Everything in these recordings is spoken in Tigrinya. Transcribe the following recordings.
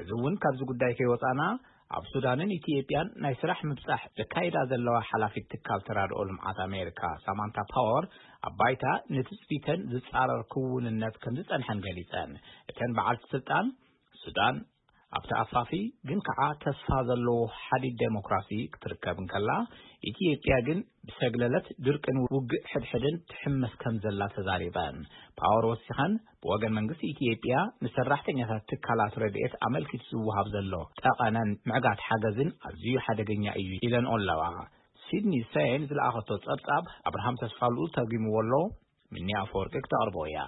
ሕዝውን ካብዚ ጉዳይ ከይወፃና ኣብ ሱዳንን ኢትዮጵያን ናይ ስራሕ ምብጻሕ ዘካይዳ ዘለዋ ሓላፊት ትካል ተራድኦ ልምዓት ኣሜሪካ ሳማንታ ፓወር ኣብ ባይታ ንትጽቢተን ዝጻረር ክውንነት ከም ዝጸንሐን ገሊጸን እተን በዓልቲ ስልጣን ሱዳን ኣብቲ ኣፋፊ ግን ከዓ ተስፋ ዘለዎ ሓዲድ ዴሞክራሲ ክትርከብ እንከላ ኢትዮጵያ ግን ብሰግለለት ድርቅን ውግእ ሕድሕድን ትሕመስ ከም ዘላ ተዛሪበን ፓወር ወሲኸን ብወገን መንግስቲ ኢትዮጵያ ንሰራሕተኛታት ትካላት ረድኤት ኣመልኪቱ ዝወሃብ ዘሎ ጠቐነን ምዕጋት ሓገዝን ኣዝዩ ሓደገኛ እዩ ኢለን ኣለዋ ሲድኒ ሴን ዝለኣኸቶ ጸብጻብ ኣብርሃም ተስፋልኡ ተርጊምዎ ኣሎ ምኒ ኣፈወርቂ ክተቕርቦ እያ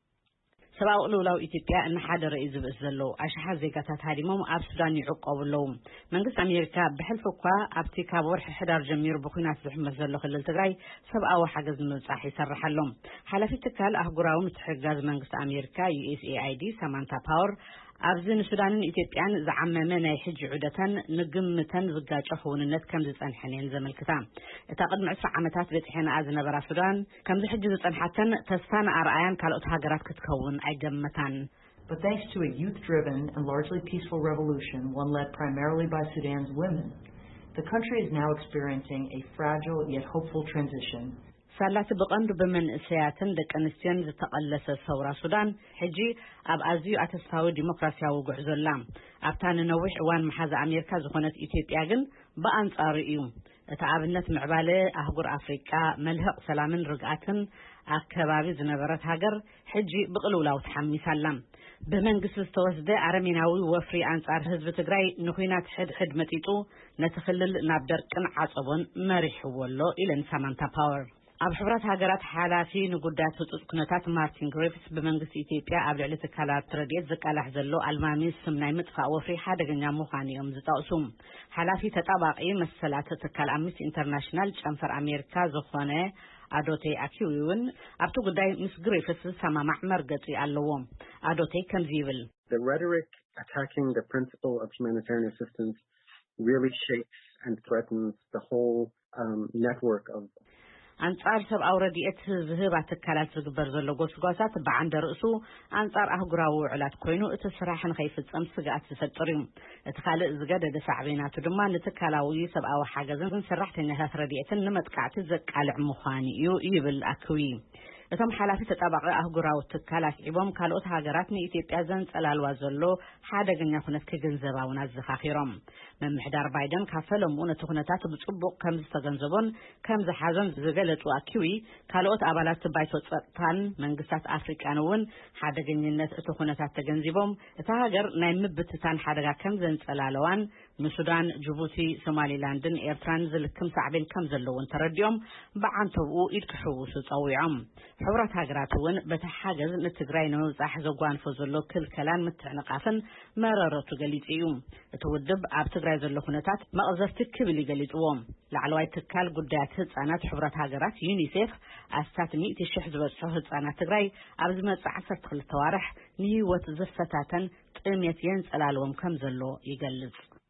ሰብኣዊ ቅልውላው ኢትዮጵያ እንሓደ ርእይ ዝብእስ ዘሎ ኣሽሓት ዜጋታት ሃዲሞም ኣብ ሱዳን ይዕቀቡ ኣለዉ መንግስቲ ኣሜሪካ ብሕልፊ እኳ ኣብቲ ካብ ወርሒ ሕዳር ጀሚሩ ብኩናት ዝሕመስ ዘሎ ክልል ትግራይ ሰብኣዊ ሓገዝ ንምብጻሕ ይሰርሕ ኣሎ ሓላፊት ትካል ኣህጉራዊ ምትሕግጋዝ መንግስቲ ኣሜሪካ USAID ሳማንታ ፓወር ኣብዚ ንሱዳንን ኢትዮጵያን ዝዓመመ ናይ ሕጂ ዑደተን ንግምተን ዝጋጨ ክውንነት ከም ዝጸንሐን ዘመልክታ እታ ቅድሚ 20 ዓመታት በጽሕና ዝነበራ ሱዳን ከምዚ ሕጂ ዝጸንሐተን ተስፋን ኣርኣያን ካልኦት ሃገራት ክትከውን ኣይገመታን But thanks to a youth-driven and largely peaceful revolution, one led primarily by Sudan's women, the country is now experiencing a fragile yet hopeful transition. ሳላት በቀንዱ በመንእሰያትን ደቀንስቲያን ዝተቀለሰ ሰውራ ሱዳን ሕጂ ኣብ ኣዝዩ ኣተስፋዊ ዲሞክራሲያዊ ጉዕዞላ ኣብታ ንነዊሕ እዋን መሓዛ ኣሜሪካ ዝኾነት ኢትዮጵያ ግን በኣንጻሩ እዩ እታ ኣብነት ምዕባለ ኣህጉር ኣፍሪቃ መልህቕ ሰላምን ርግኣትን ኣከባቢ ዝነበረት ሃገር ሕጂ ብቅልውላው ተሓሚሳላ በመንግስት ዝተወስደ አረሜናዊ ወፍሪ አንጻር ህዝብ ትግራይ ንኹናት ሕድ መጢጡ ነቲ ክልል ናብ ደርቅን ዓጸቦን መሪሕወሎ ኢለን ሳማንታ ፓወር ኣብ ሕብረት ሃገራት ሓላፊ ንጉዳያት ህጹጽ ኩነታት ማርቲን ግሪፍስ በመንግስት ኢትዮጵያ ኣብ ልዕሊ ትካላት ረድኤት ዝቃላሕ ዘሎ ኣልማሚ ስም ናይ ምጥፋእ ወፍሪ ሓደገኛ ምዃኑ እዮም ዝጠቕሱ ሓላፊ ተጣባቂ መሰላት ትካል ኣምነስቲ ኢንተርናሽናል ጨንፈር ኣሜሪካ ዝኾነ አዶቴ አኪዊውን ኣብቱ ጉዳይ ምስ ግሪፍስ ሰማማዕ መርገጺ ኣለዎ አዶቴ ከምዚ ይብል The rhetoric attacking the principle of humanitarian assistance really shakes and threatens the whole network of አንጻር ሰብኣዊ ረድኤት ዝህባ ትካላት ዝግበር ዘሎ ጎስጓሳት በዓንደ ርእሱ አንጻር ኣህጉራዊ ውዕላት ኮይኑ እቲ ስራሕ ንኸይፍጸም ስጋኣት ዝፈጥር እዩ እቲ ካልእ ዝገደደ ሳዕቤናቱ ድማ ንትካላዊ ሰብኣዊ ሓገዝን ሰራሕተኛታት ረድኤትን ንመጥቃዕቲ ዘቃልዕ ምዃኑ እዩ ይብል ኣክዊ እቶም ሓላፊ ተጣባቂ ኣህጉራዊ ትካላት ዒቦም ካልኦት ሃገራት ንኢትዮጵያ ዘንጸላልዋ ዘሎ ሓደገኛ ኩነት ክግንዘባውን ኣዘኻኺሮም መምሕዳር ባይደን ካፈለሙ ነቲ ኩነታት ብጽቡቕ ከም ዝተገንዘቦን ከም ዝሓዘን ዝገለጹ ኣኪዊ ካልኦት ኣባላት ባይቶ ጸጥታን መንግስታት ኣፍሪቃን እውን ሓደገኝነት እቲ ኩነታት ተገንዚቦም እታ ሃገር ናይ ምብትታን ሓደጋ ከም ዘንጸላለዋን ንሱዳን ጅቡቲ ሶማሊላንድን ኤርትራን ዝልክም ሳዕቤን ከም ዘለውን ተረዲኦም በዓንተብኡ ኢድ ክሕውሱ ጸዊዖም ሕብረት ሃገራት እውን በቲ ሓገዝ ንትግራይ ንምብጻሕ ዘጓንፎ ዘሎ ክልከላን ምትዕንቃፍን መረረቱ ገሊጹ እዩ እቲ ውድብ ኣብ ትግራይ ዘሎ ኩነታት መቕዘፍቲ ክብል ይገሊጽዎም ላዕለዋይ ትካል ጉዳያት ህጻናት ሕብረት ሃገራት ዩኒሴፍ ኣስታት 100,000 ዝበጽሑ ህጻናት ትግራይ ኣብ ዝመጽእ 12 ወርሕ ንህይወት ዝፈታተን ጥሜት የንጸላልዎም ከም ዘሎ ይገልጽ